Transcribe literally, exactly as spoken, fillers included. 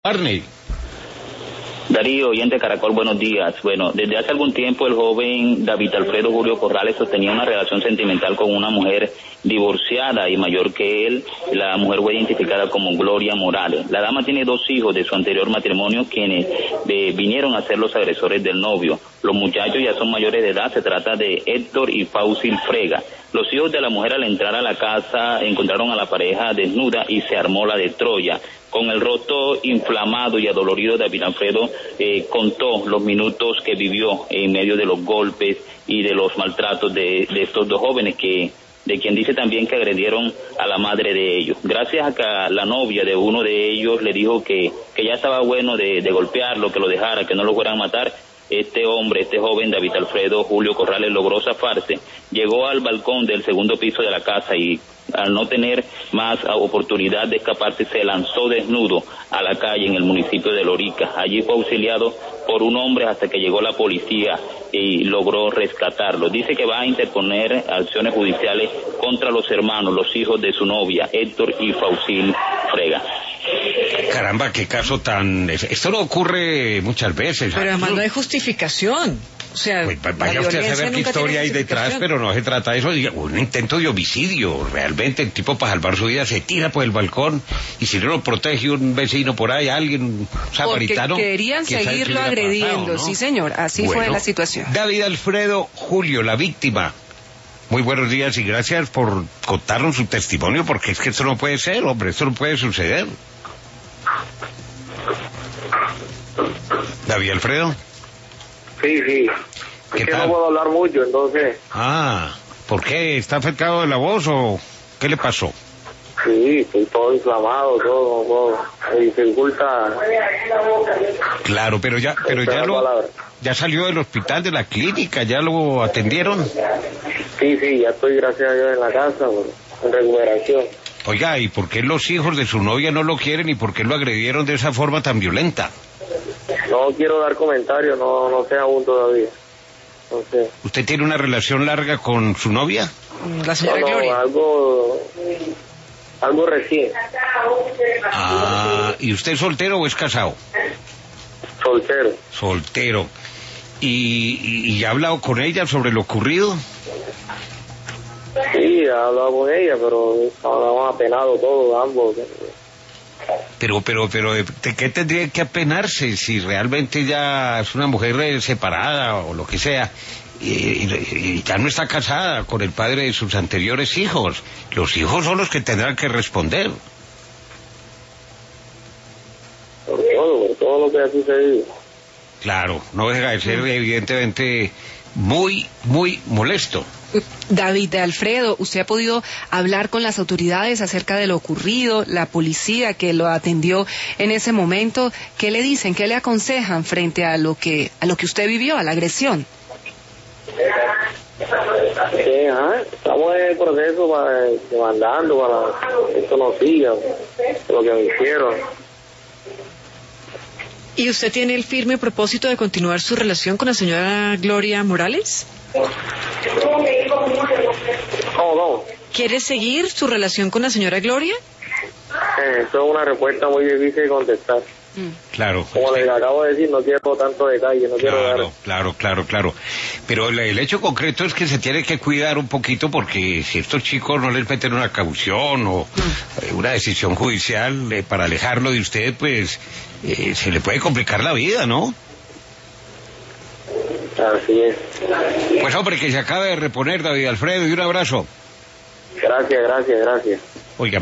Barney. Darío, oyente Caracol, buenos días. Bueno, desde hace algún tiempo el joven David Alfredo Julio Corrales sostenía una relación sentimental con una mujer divorciada y mayor que él. La mujer fue identificada como Gloria Morales. La dama tiene dos hijos de su anterior matrimonio, quienes eh, vinieron a ser los agresores del novio. Los muchachos ya son mayores de edad, se trata de Héctor y Fausil Frega. Los hijos de la mujer, al entrar a la casa, encontraron a la pareja desnuda y se armó la de Troya. Con el rostro inflamado y adolorido, David Alfredo eh, contó los minutos que vivió en medio de los golpes y de los maltratos de, de estos dos jóvenes, que de quien dice también que agredieron a la madre de ellos. Gracias a que la novia de uno de ellos le dijo que, que ya estaba bueno de, de golpearlo, que lo dejara, que no lo fueran a matar, este hombre, este joven David Alfredo Julio Corrales logró zafarse, llegó al balcón del segundo piso de la casa y al no tener más oportunidad de escaparse se lanzó desnudo a la calle en el municipio de Lorica. Allí fue auxiliado por un hombre hasta que llegó la policía y logró rescatarlo. Dice que va a interponer acciones judiciales contra los hermanos, los hijos de su novia, Héctor y Fausil Frega. Caramba, qué caso tan... Esto no ocurre muchas veces. Pero además no hay justificación. O sea, pues vaya usted a saber qué historia hay detrás, pero no se trata de eso. Un intento de homicidio. Realmente el tipo, para salvar su vida, se tira por el balcón y si no lo protege un vecino por ahí, alguien, un samaritano... Porque querían seguirlo agrediendo. Pasado, ¿no? Sí, señor, así bueno, fue la situación. David Alfredo Julio, la víctima. Muy buenos días y gracias por contarnos su testimonio, porque es que esto no puede ser, hombre, esto no puede suceder. David Alfredo. Sí, sí. ¿Qué es que tal? No puedo hablar mucho, entonces... Ah, ¿por qué? ¿Está afectado de la voz o qué le pasó? Sí, estoy todo inflamado, todo, todo. Me dificulta... Claro, pero ya, pero ya lo... ¿Ya salió del hospital, de la clínica? ¿Ya lo atendieron? Sí, sí, ya estoy, gracias a Dios, en la casa, en recuperación. Oiga, ¿y por qué los hijos de su novia no lo quieren y por qué lo agredieron de esa forma tan violenta? No quiero dar comentarios, no, no sé aún todavía. No sé. ¿Usted tiene una relación larga con su novia? La señora no, no, Gloria. algo... algo recién. Ah, ¿y usted es soltero o es casado? Soltero. Soltero. ¿Y, y, y ha hablado con ella sobre lo ocurrido? Sí, he hablado con ella, pero estábamos apenados todos, ambos. Pero, pero, pero, ¿de qué tendría que apenarse si realmente ya es una mujer separada o lo que sea y, y, y ya no está casada con el padre de sus anteriores hijos? Los hijos son los que tendrán que responder. Por todo, por todo lo que ha sucedido. Claro, no deja de ser evidentemente muy, muy molesto. David Alfredo, ¿usted ha podido hablar con las autoridades acerca de lo ocurrido, la policía que lo atendió en ese momento? ¿Qué le dicen, qué le aconsejan frente a lo que a lo que usted vivió, a la agresión? Sí, ajá, estamos en el proceso para, demandando para que esto no siga, lo que me hicieron. ¿Y usted tiene el firme propósito de continuar su relación con la señora Gloria Morales? ¿Cómo, cómo? ¿Quiere seguir su relación con la señora Gloria? Eh, eso es una respuesta muy difícil de contestar. Mm. Claro. Como les acabo de decir, no quiero tanto detalle, no quiero Claro, dar... claro, claro, claro. Pero el, el hecho concreto es que se tiene que cuidar un poquito porque si estos chicos no les meten una caución o mm. una decisión judicial eh, para alejarlo de usted, pues eh, se le puede complicar la vida, ¿no? Así es. Pues hombre, que se acabe de reponer, David Alfredo, y un abrazo. Gracias, gracias, gracias. Oiga.